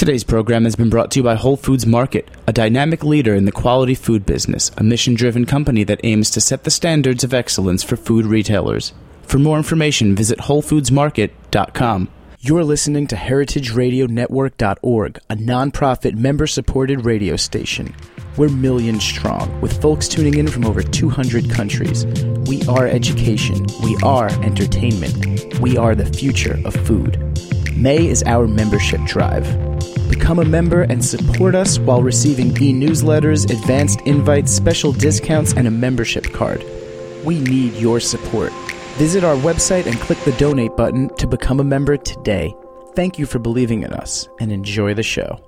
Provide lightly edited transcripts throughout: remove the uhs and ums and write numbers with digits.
Today's program has been brought to you by Whole Foods Market, a dynamic leader in the quality food business, a mission-driven company that aims to set the standards of excellence for food retailers. For more information, visit WholeFoodsMarket.com. You're listening to HeritageRadioNetwork.org, a nonprofit member-supported radio station. We're millions strong, with folks tuning in from over 200 countries. We are education. We are entertainment. We are the future of food. May is our membership drive. Become a member and support us while receiving e-newsletters, advanced invites, special discounts, and a membership card. We need your support. Visit our website and click the donate button to become a member today. Thank you for believing in us, and enjoy the show.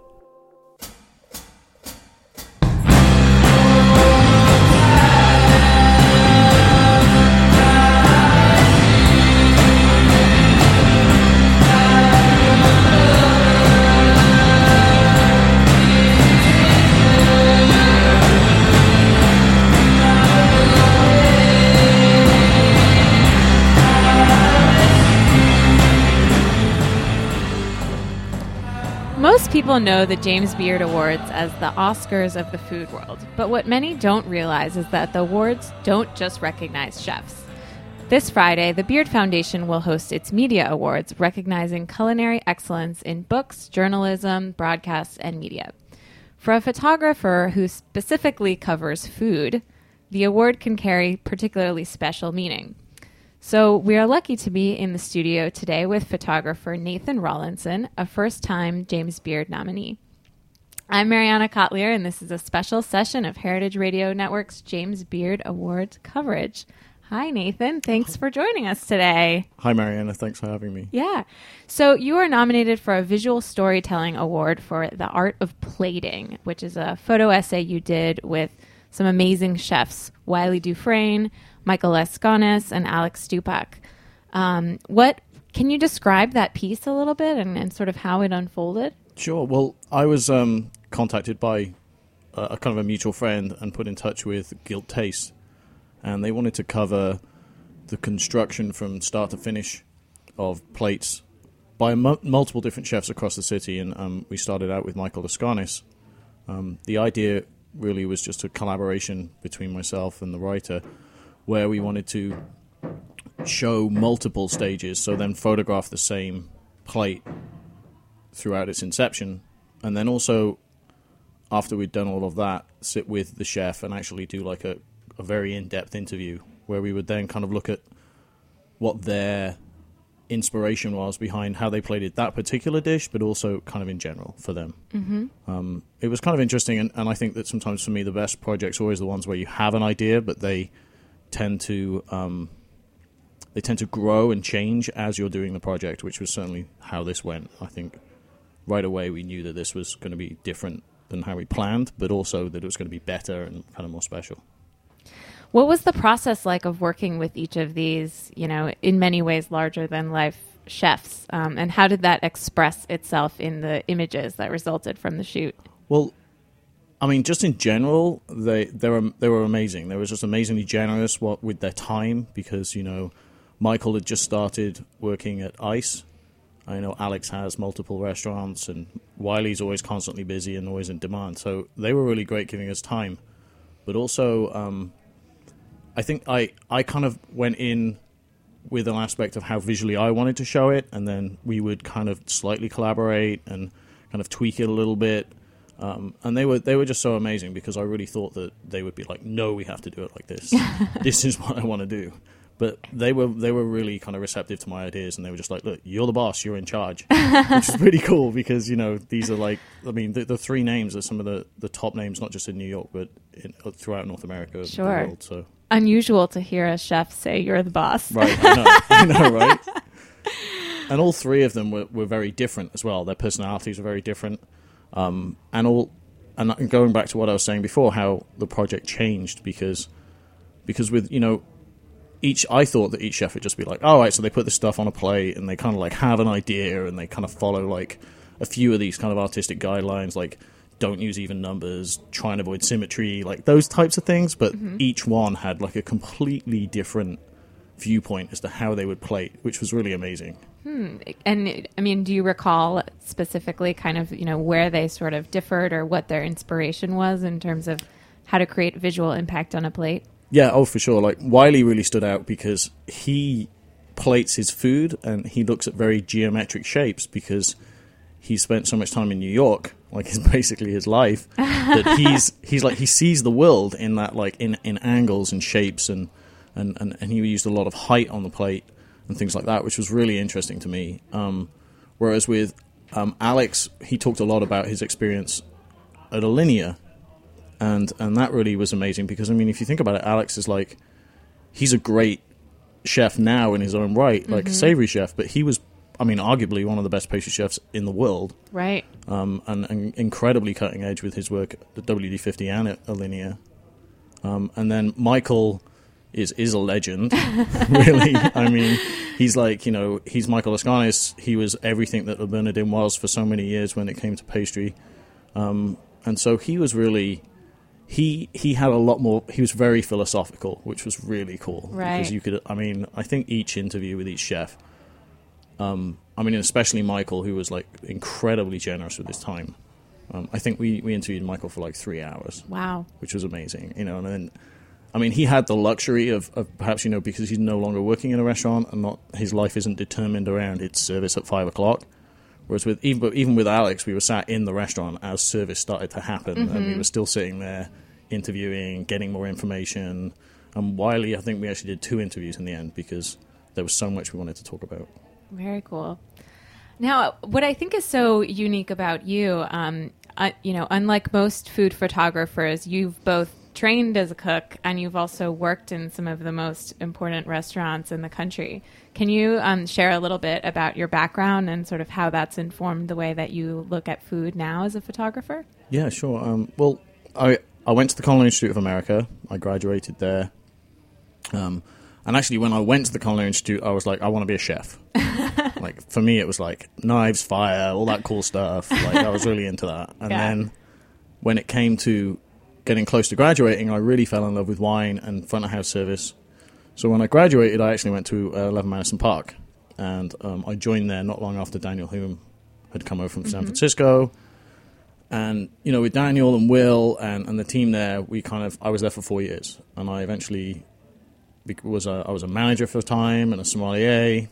Most people know the James Beard Awards as the Oscars of the food world, but what many don't realize is that the awards don't just recognize chefs. This Friday, the Beard Foundation will host its Media Awards, recognizing culinary excellence in books, journalism, broadcasts, and media. For a photographer who specifically covers food, the award can carry particularly special meaning. So we are lucky to be in the studio today with photographer Nathan Rawlinson, a first-time James Beard nominee. I'm Mariana Kotlier, and this is a special session of Heritage Radio Network's James Beard Awards coverage. Hi, Nathan. Thanks for joining us today. Hi, Mariana. Thanks for having me. Yeah. So you are nominated for a Visual Storytelling Award for The Art of Plating, which is a photo essay you did with some amazing chefs, Wylie Dufresne, Michael Lasconis, and Alex Stupak. Can you describe that piece a little bit and sort of how it unfolded? Sure. Well, I was contacted by a kind of a mutual friend and put in touch with Guilt Taste, and they wanted to cover the construction from start to finish of plates by multiple different chefs across the city, and we started out with Michael Lasconis. The idea really was just a collaboration between myself and the writer, where we wanted to show multiple stages, so then photograph the same plate throughout its inception, and then also, after we'd done all of that, sit with the chef and actually do like a very in-depth interview, where we would then kind of look at what their inspiration was behind how they plated that particular dish, but also kind of in general for them. Mm-hmm. It was kind of interesting, and I think that sometimes for me the best projects are always the ones where you have an idea, but they tend to grow and change as you're doing the project, which was certainly how this went. I think right away we knew that this was going to be different than how we planned, but also that it was going to be better and kind of more special. What was the process like of working with each of these, in many ways larger than life chefs, and how did that express itself in the images that resulted from the shoot? Well, I mean, just in general, they were amazing. They were just amazingly generous with their time because, Michael had just started working at ICE. I know Alex has multiple restaurants, and Wylie's always constantly busy and always in demand. So they were really great giving us time. But also, I think I kind of went in with an aspect of how visually I wanted to show it, and then we would kind of slightly collaborate and kind of tweak it a little bit. And they were just so amazing because I really thought that they would be like, no, we have to do it like this. This is what I want to do. But they were really kind of receptive to my ideas, and they were just like, look, you're the boss, you're in charge, which is pretty cool because, these are like, I mean, the three names are some of the top names, not just in New York, but throughout North America. Sure. The world, so. Unusual to hear a chef say you're the boss. Right, I know, right? And all three of them were very different as well. Their personalities were very different. And going back to what I was saying before, how the project changed because with, I thought that each chef would just be like, all right, so they put this stuff on a plate and they kind of like have an idea and they kind of follow like a few of these kind of artistic guidelines, like don't use even numbers, try and avoid symmetry, like those types of things. But each one had like a completely different viewpoint as to how they would plate, which was really amazing. And I mean, do you recall specifically kind of, where they sort of differed or what their inspiration was in terms of how to create visual impact on a plate? Yeah, oh, for sure. Like, Wiley really stood out because he plates his food and he looks at very geometric shapes because he spent so much time in New York, like it's basically his life, that he's like, he sees the world in that, like, in angles and shapes, and he used a lot of height on the plate and things like that, which was really interesting to me. Whereas with Alex, he talked a lot about his experience at Alinea, and that really was amazing because, I mean, if you think about it, Alex is like, he's a great chef now in his own right, like a savory chef, but he was, I mean, arguably one of the best pastry chefs in the world. Right. And incredibly cutting edge with his work at the WD50 and at Alinea. And then Michael is a legend, really. I mean, he's like, he's Michael Lascanes. He was everything that Le Bernardin was for so many years when it came to pastry. And so he was really, he had a lot more, he was very philosophical, which was really cool. Right. Because you could, I mean, I think each interview with each chef, I mean, especially Michael, who was like incredibly generous with his time. I think we interviewed Michael for like 3 hours. Wow. Which was amazing, and then, I mean, he had the luxury of perhaps, because he's no longer working in a restaurant and his life isn't determined around its service at 5 o'clock. Whereas even with Alex, we were sat in the restaurant as service started to happen, and we were still sitting there interviewing, getting more information. And Wiley, I think we actually did 2 interviews in the end because there was so much we wanted to talk about. Very cool. Now, what I think is so unique about you, unlike most food photographers, you've both trained as a cook and you've also worked in some of the most important restaurants in the country. Can you share a little bit about your background and sort of how that's informed the way that you look at food now as a photographer? Yeah, sure. Well, I went to the Culinary Institute of America. I graduated there. And actually, when I went to the Culinary Institute, I was like, I want to be a chef. Like, for me, it was like knives, fire, all that cool stuff. Like, I was really into that. And then when it came to getting close to graduating, I really fell in love with wine and front of house service. So when I graduated, I actually went to 11 Madison Park. And I joined there not long after Daniel Hume had come over from San Francisco. And, with Daniel and Will and the team there, I was there for 4 years. And I eventually I was a manager for a time and a sommelier.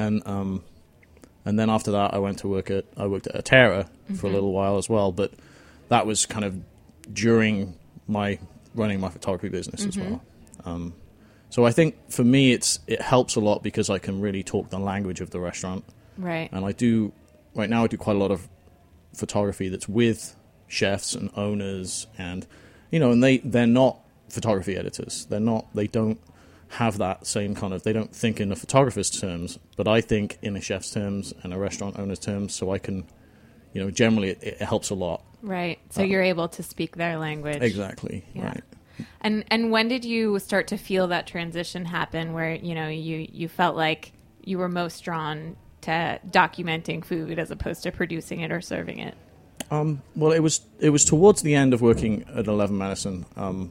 And then after that, I worked at Atera for a little while as well. But that was kind of during my running my photography business as well. So I think for me, it helps a lot because I can really talk the language of the restaurant. Right. And right now I do quite a lot of photography that's with chefs and owners and, and they're not photography editors. They don't have that same kind of, they don't think in a photographer's terms, but I think in a chef's terms and a restaurant owner's terms, so I can, generally it helps a lot. Right. So you're able to speak their language. Exactly. Yeah. Right. And when did you start to feel that transition happen where, you felt like you were most drawn to documenting food as opposed to producing it or serving it? Well, it was towards the end of working at 11 Madison.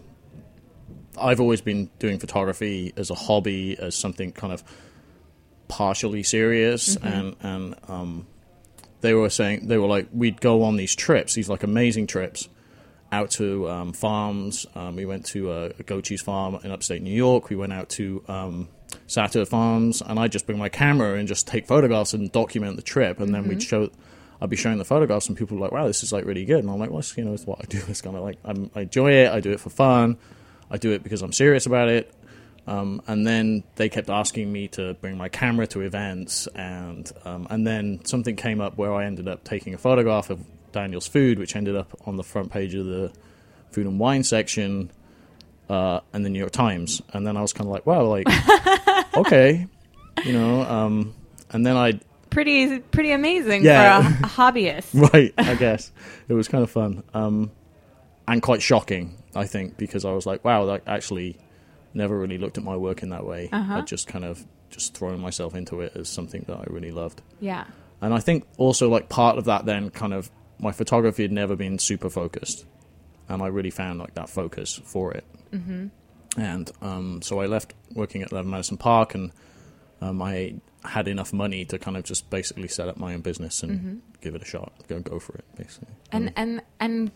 I've always been doing photography as a hobby, as something kind of partially serious, and they were like, we'd go on these trips, these like amazing trips, out to farms. We went to a goat cheese farm in upstate New York. We went out to Satyr Farms, and I'd just bring my camera and just take photographs and document the trip, and then I'd be showing the photographs, and people were like, wow, this is like really good. And I'm like, well, it's what I do. It's kind of like, I enjoy it. I do it for fun. I do it because I'm serious about it. And then they kept asking me to bring my camera to events, and then something came up where I ended up taking a photograph of Daniel's food, which ended up on the front page of the food and wine section and the New York Times. And then I was kind of like, wow, like, okay, and then I... Pretty amazing for a hobbyist. Right, I guess. It was kind of fun. And quite shocking, I think, because I was like, wow, that actually never really looked at my work in that way. I'd just kind of thrown myself into it as something that I really loved. Yeah. And I think also like part of that then kind of, my photography had never been super focused. And I really found like that focus for it. And so I left working at 11 Madison Park, and I had enough money to kind of just basically set up my own business and give it a shot, go for it, basically. And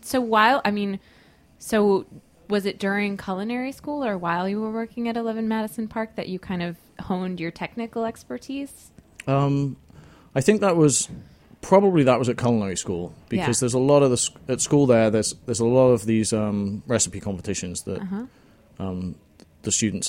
so was it during culinary school or while you were working at 11 Madison Park that you kind of honed your technical expertise? I think that was at culinary school, because there's a lot of at school there's a lot of these recipe competitions that the students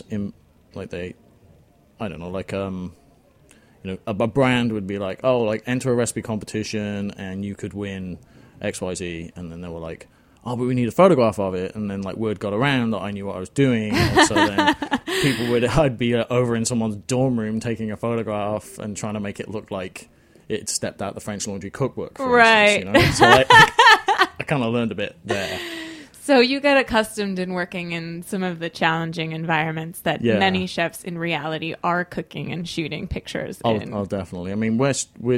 a brand would be like, oh, like enter a recipe competition and you could win XYZ, and then they were like, oh, but we need a photograph of it, and then like word got around that I knew what I was doing, and so then I'd be over in someone's dorm room taking a photograph and trying to make it look like it stepped out the French Laundry cookbook, for instance, So I kind of learned a bit there. So you get accustomed in working in some of the challenging environments that many chefs in reality are cooking and shooting pictures in. Oh, definitely. I mean,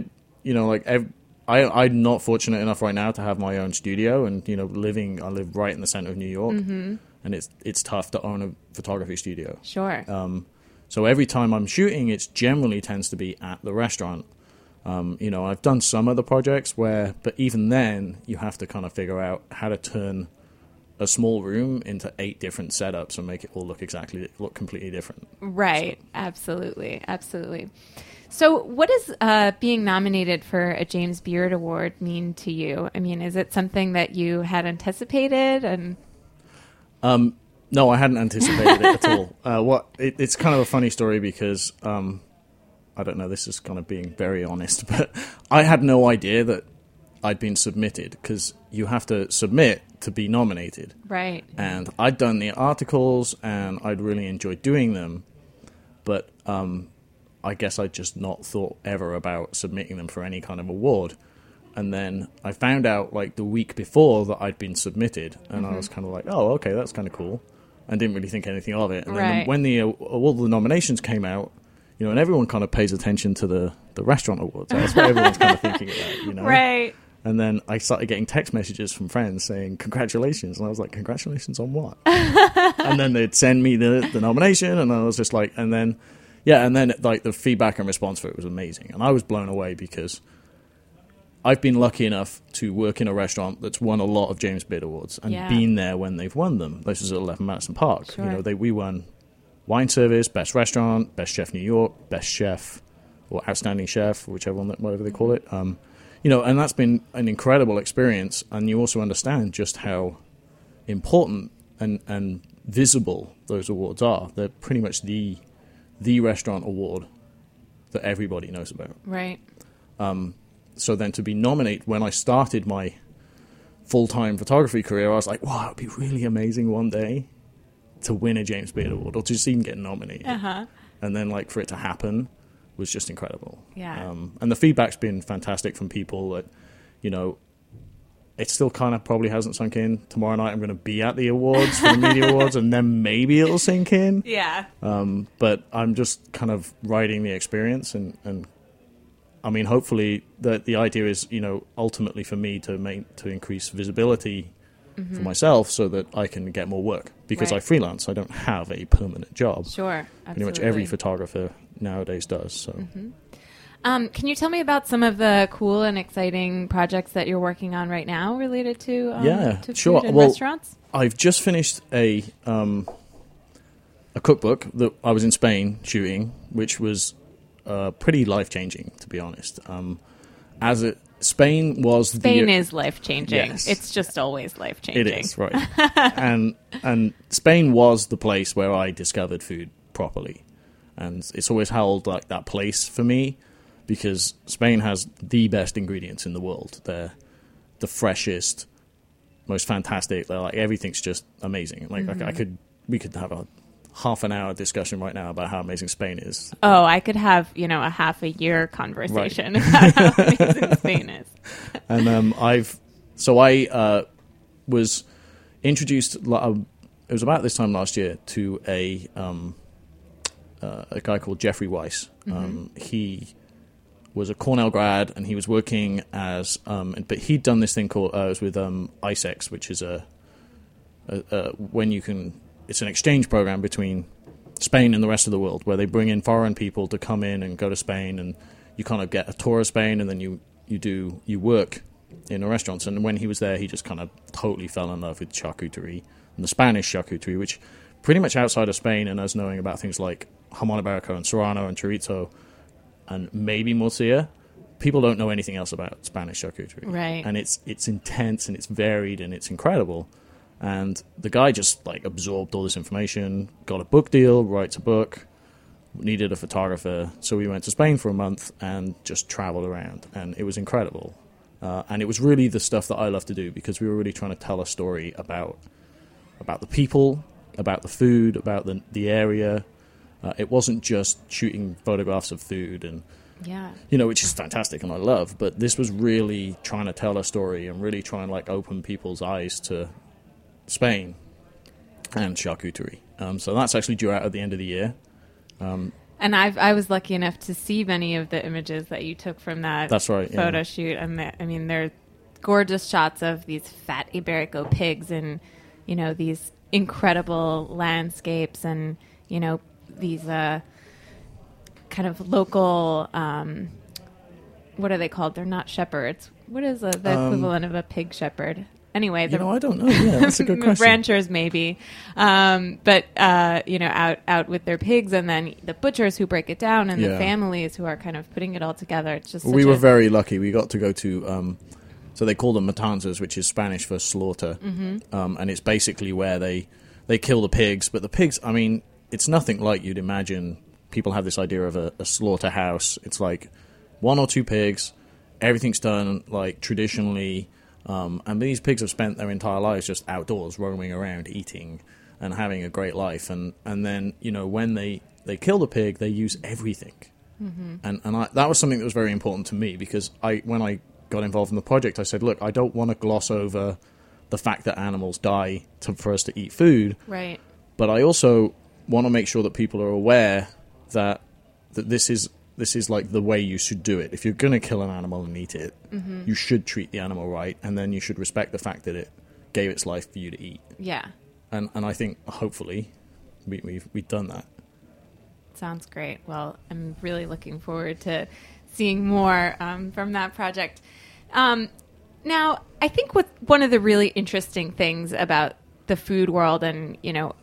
I'm not fortunate enough right now to have my own studio, and I live right in the center of New York, and it's tough to own a photography studio. Sure. So every time I'm shooting, it generally tends to be at the restaurant. I've done some other projects but even then, you have to kind of figure out how to turn a small room into 8 different setups and make it all look completely different. Right. So. Absolutely. So what does being nominated for a James Beard Award mean to you? I mean, is it something that you had anticipated? And no, I hadn't anticipated it at all. It's kind of a funny story because I don't know, this is kind of being very honest, but I had no idea that I'd been submitted, because you have to submit to be nominated. Right. And I'd done the articles and I'd really enjoyed doing them, but I guess I'd just not thought ever about submitting them for any kind of award. And then I found out like the week before that I'd been submitted, and I was kind of like, oh, okay, that's kind of cool. And didn't really think anything of it. And then when all the nominations came out, and everyone kind of pays attention to the restaurant awards. That's what everyone's kind of thinking about, Right. And then I started getting text messages from friends saying, congratulations. And I was like, congratulations on what? And then they'd send me the nomination, and I was just like, and then like the feedback and response for it was amazing. And I was blown away because I've been lucky enough to work in a restaurant that's won a lot of James Beard Awards and been there when they've won them. This is at 11 Madison Park. Sure. We won Wine Service, Best Restaurant, Best Chef New York, Best Chef, or Outstanding Chef, whatever they call it. And that's been an incredible experience. And you also understand just how important and visible those awards are. They're pretty much the restaurant award that everybody knows about. Right. So then to be nominated, when I started my full-time photography career, I was like, wow, it would be really amazing one day to win a James Beard Award, or to just even get nominated. And then like for it to happen was just incredible. Yeah. And the feedback's been fantastic from people that, it still kind of probably hasn't sunk in. Tomorrow night I'm going to be at the awards, for the media awards, and then maybe it'll sink in. Yeah. But I'm just kind of riding the experience, and I mean, hopefully the idea is, ultimately for me to increase visibility for myself so that I can get more work, because I freelance. I don't have a permanent job. Sure. Absolutely. Pretty much every photographer nowadays does. So. Can you tell me about some of the cool and exciting projects that you're working on right now related to sure. food and restaurants? I've just finished a cookbook that I was in Spain shooting, which was pretty life-changing, to be honest. Spain is life-changing. Yes. It's just always life-changing. It is, right. and Spain was the place where I discovered food properly. And it's always held like that place for me, because Spain has the best ingredients in the world. They're the freshest, most fantastic. They're like, everything's just amazing. Like we could have a half an hour discussion right now about how amazing Spain is. Oh, I could have, a half a year conversation about how amazing Spain is. And I was introduced, it was about this time last year, to a guy called Jeffrey Weiss. He was a Cornell grad, and he was working as, but he'd done this thing called, it was with ISEX, which is when you can it's an exchange program between Spain and the rest of the world, where they bring in foreign people to come in and go to Spain, and you kind of get a tour of Spain, and then you work in the restaurants. And when he was there, he just kind of totally fell in love with charcuterie and the Spanish charcuterie, which pretty much outside of Spain and us knowing about things like jamon iberico and serrano and chorizo and maybe morcilla, people don't know anything else about Spanish charcuterie. Right. And it's intense and it's varied and it's incredible. And the guy just like absorbed all this information, got a book deal, writes a book, needed a photographer. So we went to Spain for a month and just traveled around, and it was incredible. And it was really the stuff that I love to do, because we were really trying to tell a story about the people, about the food, about the area. It wasn't just shooting photographs of food and, which is fantastic and I love, but this was really trying to tell a story and really try and like open people's eyes to Spain and charcuterie. So that's actually due out at the end of the year. And I was lucky enough to see many of the images that you took from that photo shoot. And they're gorgeous shots of these fat Iberico pigs and, these incredible landscapes and, these kind of local, what are they called? They're not shepherds. What is the equivalent of a pig shepherd? Anyway, I don't know. Yeah, that's a good question. Ranchers, maybe, but out with their pigs, and then the butchers who break it down, and the families who are kind of putting it all together. It's just we were very lucky. We got to go to, so they call them matanzas, which is Spanish for slaughter, and it's basically where they kill the pigs. But the pigs, it's nothing like you'd imagine. People have this idea of a slaughterhouse. It's like one or two pigs. Everything's done like traditionally. And these pigs have spent their entire lives just outdoors, roaming around, eating, and having a great life. And then, when they kill the pig, they use everything. And that was something that was very important to me, because when I got involved in the project, I said, look, I don't want to gloss over the fact that animals die for us to eat food. Right. But I also want to make sure that people are aware that this is like the way you should do it. If you're going to kill an animal and eat it, you should treat the animal right, and then you should respect the fact that it gave its life for you to eat. Yeah. And I think, hopefully, we've done that. Sounds great. Well, I'm really looking forward to seeing more from that project. Now, I think one of the really interesting things about the food world, and,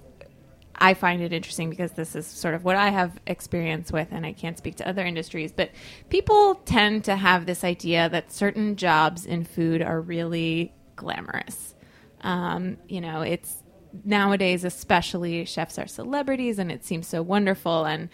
I find it interesting because this is sort of what I have experience with, and I can't speak to other industries, but people tend to have this idea that certain jobs in food are really glamorous. It's nowadays, especially, chefs are celebrities, and it seems so wonderful. And,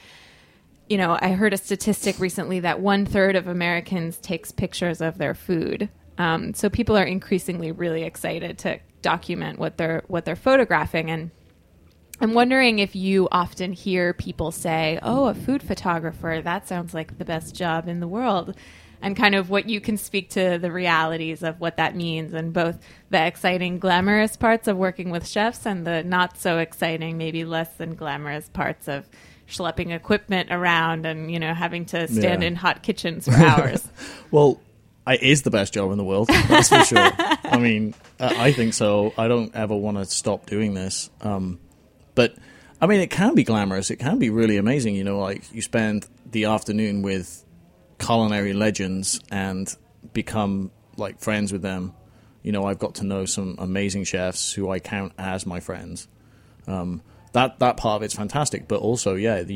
I heard a statistic recently that 1/3 of Americans takes pictures of their food. So people are increasingly really excited to document what they're photographing. And I'm wondering if you often hear people say, oh, a food photographer, that sounds like the best job in the world, and kind of what you can speak to the realities of what that means, and both the exciting, glamorous parts of working with chefs and the not so exciting, maybe less than glamorous parts of schlepping equipment around and, having to stand in hot kitchens for hours. Well, it is the best job in the world, that's for sure. I think so. I don't ever want to stop doing this. But, it can be glamorous. It can be really amazing. Like you spend the afternoon with culinary legends and become like friends with them. I've got to know some amazing chefs who I count as my friends. That part of it's fantastic. But also,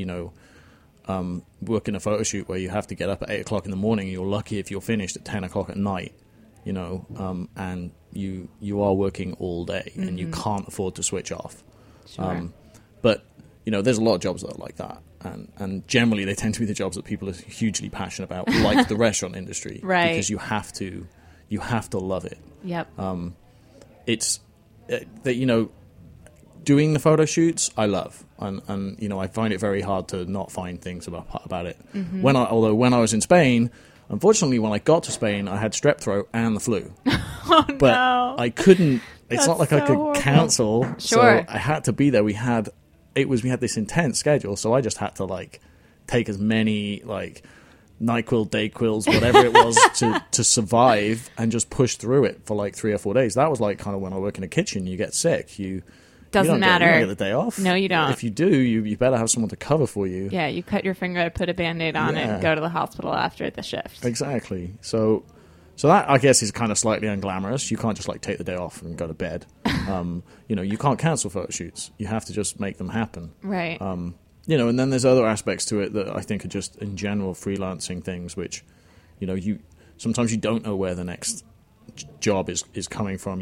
working a photo shoot where you have to get up at 8 o'clock in the morning, you're lucky if you're finished at 10 o'clock at night, and you are working all day and you can't afford to switch off. Sure. But there's a lot of jobs that are like that, and generally they tend to be the jobs that people are hugely passionate about, like the restaurant industry, right? Because you have to love it. Yep. It's that doing the photo shoots I love, and I find it very hard to not find things about it. When I was in Spain, unfortunately, when I got to Spain, I had strep throat and the flu. But no. I couldn't. It's That's not like I could horrible. cancel. Sure. So I had to be there. We had this intense schedule, so I just had to take as many NyQuil, DayQuils, whatever it was to survive, and just push through it for 3 or 4 days. That was kind of when I work in a kitchen. You get sick. You doesn't matter. You don't get the day off. No, you don't. If you do, you better have someone to cover for you. Yeah, you cut your finger, put a Band-Aid on it, and go to the hospital after the shift. Exactly. So that, I guess, is kind of slightly unglamorous. You can't just like take the day off and go to bed. You can't cancel photo shoots. You have to just make them happen. Right. And then there's other aspects to it that I think are just in general freelancing things, which, sometimes you don't know where the next job is coming from.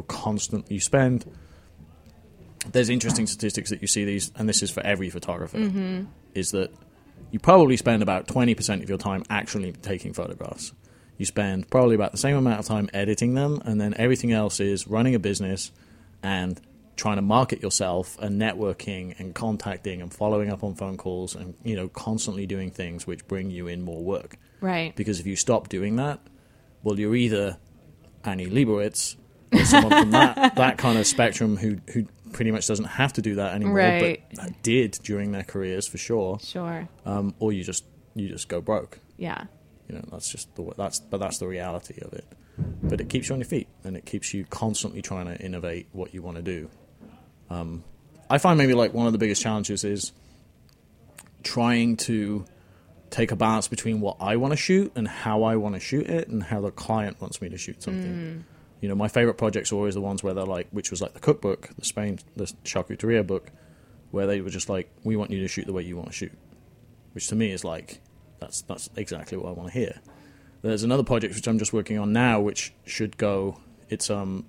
There's interesting statistics that you see these, and this is for every photographer, is that you probably spend about 20% of your time actually taking photographs. You spend probably about the same amount of time editing them, and then everything else is running a business and trying to market yourself and networking and contacting and following up on phone calls and, constantly doing things which bring you in more work. Right. Because if you stop doing that, well, you're either Annie Leibovitz or someone from that kind of spectrum who pretty much doesn't have to do that anymore, but did during their careers for sure. Sure. Or you just go broke. Yeah. That's just that's the reality of it. But it keeps you on your feet, and it keeps you constantly trying to innovate what you want to do. I find maybe like one of the biggest challenges is trying to take a balance between what I want to shoot and how I want to shoot it and how the client wants me to shoot something. My favorite projects are always the ones where they're like, which was like the cookbook, the charcuteria book, where they were just like, we want you to shoot the way you want to shoot, which to me is like, that's exactly what I want to hear. There's another project which I'm just working on now, which should go. It's a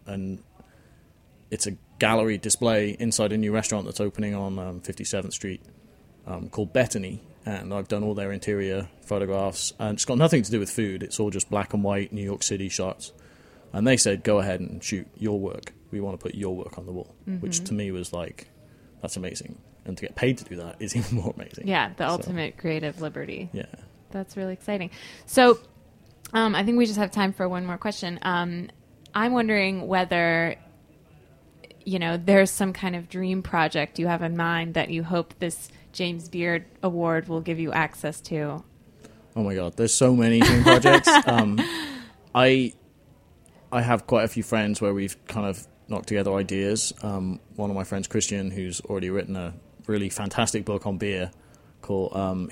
gallery display inside a new restaurant that's opening on 57th Street called Bethany, and I've done all their interior photographs, and it's got nothing to do with food. It's all just black and white New York City shots, and they said, go ahead and shoot your work. We want to put your work on the wall, which to me was like, that's amazing. And to get paid to do that is even more amazing. Yeah, the ultimate creative liberty. Yeah. That's really exciting. So I think we just have time for one more question. I'm wondering whether, there's some kind of dream project you have in mind that you hope this James Beard Award will give you access to. Oh, my God. There's so many dream projects. I have quite a few friends where we've kind of knocked together ideas. One of my friends, Christian, who's already written a really fantastic book on beer called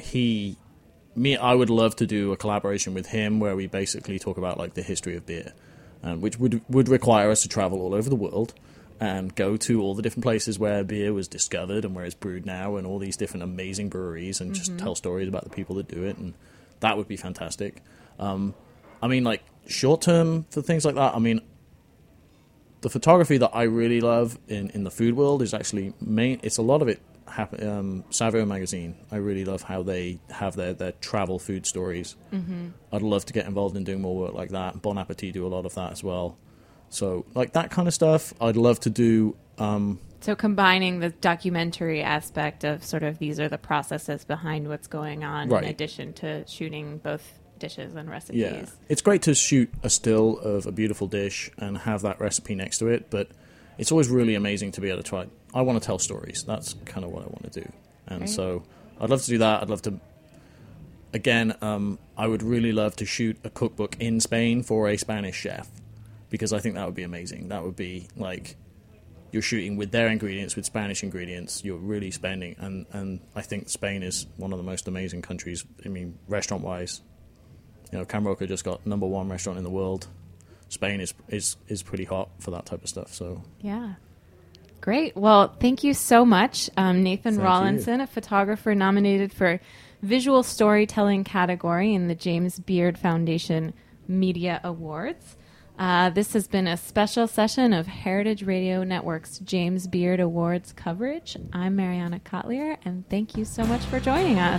I would love to do a collaboration with him where we basically talk about like the history of beer, which would require us to travel all over the world and go to all the different places where beer was discovered and where it's brewed now and all these different amazing breweries and just tell stories about the people that do it, and that would be fantastic. Like short term for things like that, the photography that I really love in the food world is actually it's a lot of it Savio magazine. I really love how they have their travel food stories. I'd love to get involved in doing more work like that. Bon Appetit do a lot of that as well. So like that kind of stuff I'd love to do. So combining the documentary aspect of sort of these are the processes behind what's going on, in addition to shooting both dishes and recipes. Yeah, it's great to shoot a still of a beautiful dish and have that recipe next to it, but it's always really amazing to be able to try. I want to tell stories. That's kind of what I want to do. And so I'd love to do that. I'd love to, again, I would really love to shoot a cookbook in Spain for a Spanish chef, because I think that would be amazing. That would be like, you're shooting with their ingredients, with Spanish ingredients. You're really spending, and I think Spain is one of the most amazing countries, restaurant-wise. Can Roca just got #1 restaurant in the world. Spain is pretty hot for that type of stuff. So yeah, great. Well, thank you so much, Nathan Rawlinson, a photographer nominated for Visual Storytelling category in the James Beard Foundation Media Awards. This has been a special session of Heritage Radio Network's James Beard Awards coverage. I'm Mariana Kotlier, and thank you so much for joining us.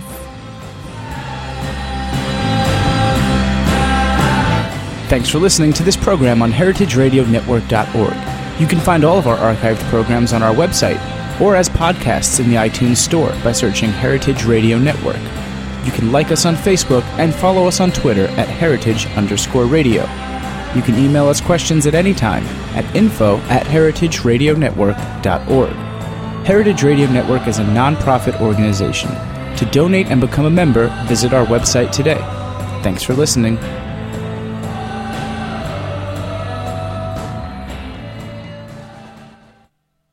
Thanks for listening to this program on heritageradionetwork.org. You can find all of our archived programs on our website or as podcasts in the iTunes Store by searching Heritage Radio Network. You can like us on Facebook and follow us on Twitter at @heritage_radio. You can email us questions at any time at info@heritageradionetwork.org. Heritage Radio Network is a non-profit organization. To donate and become a member, visit our website today. Thanks for listening.